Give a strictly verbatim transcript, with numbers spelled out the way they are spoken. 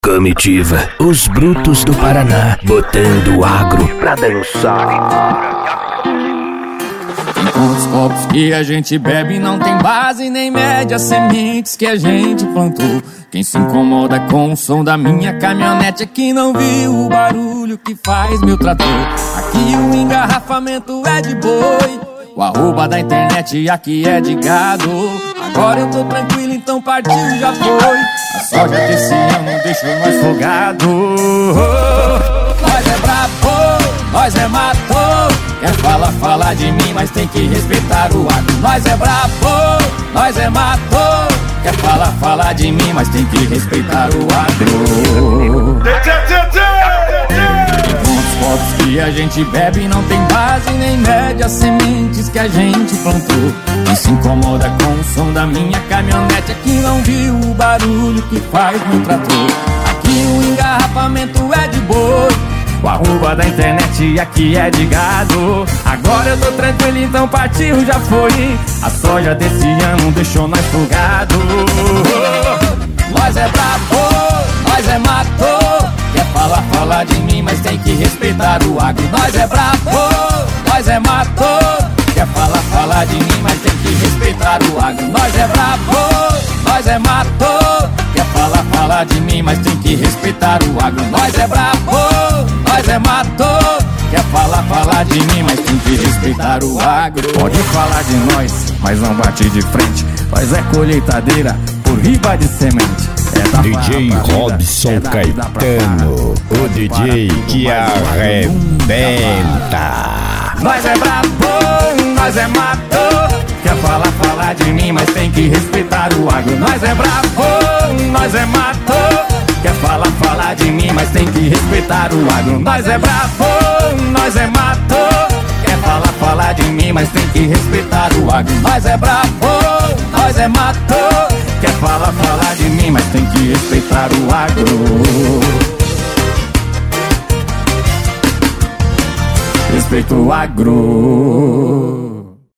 Comitiva, os brutos do Paraná, botando o agro pra dançar. Enquanto os copos que a gente bebe não tem base nem média, sementes que a gente plantou. Quem se incomoda com o som da minha caminhonete é que não viu o barulho que faz meu trator. Aqui o engarrafamento é de boi, o arroba da internet aqui é de gado. Agora eu tô tranquilo, então partiu, já foi. A soja desse ano deixou nós folgado. Nós é brabo, nós é matou. Quer falar, falar de mim, mas tem que respeitar o agro. Nós é brabo, nós é matou. Quer falar, falar de mim, mas tem que respeitar o agro. Enquanto os copos que a gente bebe não tem base nem média, sementes que a gente plantou. Quem se incomoda com o som da minha caminhonete é que não viu o barulho que faz meu trator. Aqui o engarrafamento é de boi, o arroba da internet aqui é de gado. Agora eu tô tranquilo, então partiu, já foi. A soja desse ano deixou nós folgado. Nós é brabo, nós é matou. Quer falar, falar de mim, mas tem que respeitar o agro. Nós é brabo, nós é matou. Quer falar, falar de mim, mas tem que respeitar o agro. Nós é brabo, nós é matou. Quer falar, falar de mim, mas tem que respeitar o agro. Nós é brabo, nós é matou. Quer falar, falar de mim, mas tem que respeitar o agro. Pode falar de nós, mas não bate de frente. Nós é colheitadeira por riba de semente. É D J Robson é Caetano, o D J que arrebenta. Nós é brabo, nós é matou. Quer falar, falar de mim, mas tem que respeitar o agro. Nós é brabo, nós é matou. Quer falar, falar de mim, mas tem que respeitar o agro. Nós é brabo, nós é matou. Quer falar, falar de mim, mas tem que respeitar o agro. Nós é brabo, nós é matou. Quer falar, falar de mim, mas tem que respeitar o agro. Respeita o agro.